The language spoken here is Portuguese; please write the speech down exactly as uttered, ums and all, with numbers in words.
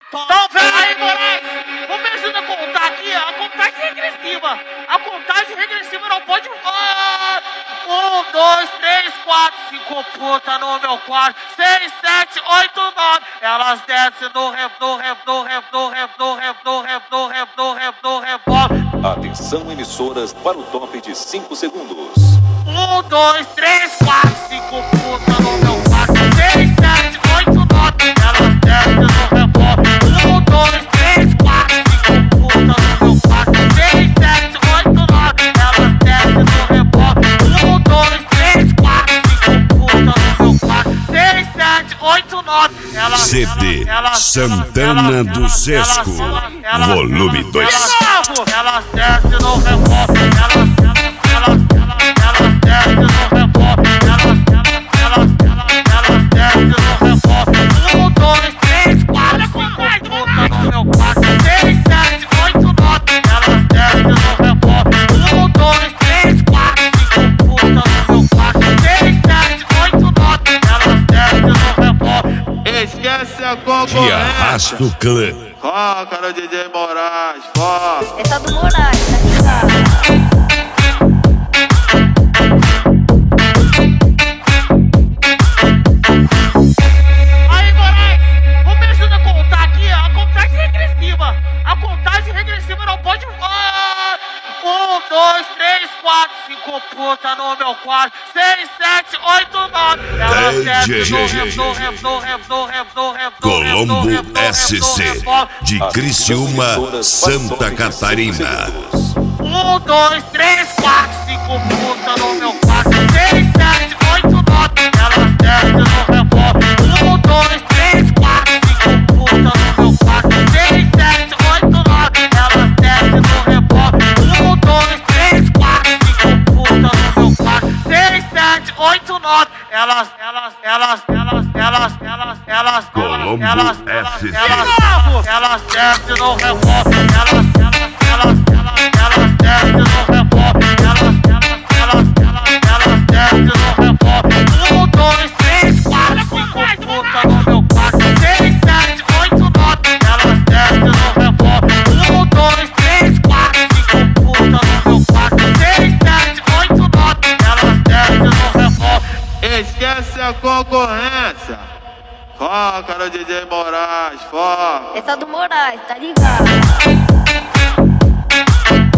Então vem aí, Moraes, vamos me ajudar a contar aqui, a contagem regressiva. A contagem regressiva não pode... Ah, um, dois, três, quatro, cinco puta no meu quarto. Seis, sete, oito, nove. Elas descem no rev, no rev, no rev, no rev, no rev, no rev, no rev, no rev, no rev. Atenção, emissoras, para o top de cinco segundos. Um, dois, três, quatro, cinco puta no meu quarto. Seis, sete, oito, nove. Elas descem no rev. Um, dois, três, quatro, cinco puta no meu quarto. Seis, sete, oito, nove. Elas descem no rebote. Um, dois, três, quatro, cinco puta no meu quarto. Seis, sete, oito, nove. Elas, C D elas, elas, Santana elas, do Sesco, elas, volume dois. Elas descem no rebote. Elas, elas, elas, elas descem no rebote. Elas, elas, elas, elas descem no rebote. Um, dois, três, quatro, cinco puta no meu quarto. Seis, sete, oito, nove. Elas descem no rebote. Um, dois, três, quatro, cinco puta no meu quarto. Seis, sete, oito, nove. Elas descem no rebote. Esquece a De concorrência. Arrasto Clã. Foca no D J Moraes, foca. Essa do Moraes, tá ligado? Aí, Moraes, vamos me ajudar a contar aqui, a contagem regressiva. A contagem regressiva não pode... Ah, um, dois, três, quatro, cinco puta no meu quarto. Seis, sete, oito, nove. Elas descem no rev, no rev, no rev, no rev, no rev, no rev, no Colombo rev, no rev, S C, no rev. de Criciúma, Santa Catarina. Um, dois, três, quatro, cinco puta no meu quarto. Seis, sete, oito, nove. Elas descem no rebote. Um, dois, três, quatro, cinco puta no meu quarto. Seis, sete, oito, nove. Elas descem no rebote. Um, dois, três, quatro, cinco puta no meu quarto. Seis, sete, oito, nove. Elas, elas, elas, elas, elas, elas, elas, Colombo elas, S C. elas, elas descem no rebote. Elas, elas, elas, elas, elas descem no rebote. Elas, elas, elas, elas, elas descem no rebote. Um, dois, três, quatro, cinco puta no meu quarto. Seis, sete, oito, nove. Elas descem no rebote. Um, dois, três, quatro, cinco puta no meu quarto. Seis, sete, oito, nove. Elas descem no rebote. Esquece a concorrência. Foca no D J Moraes, foca. Essa do Moraes, tá ligado?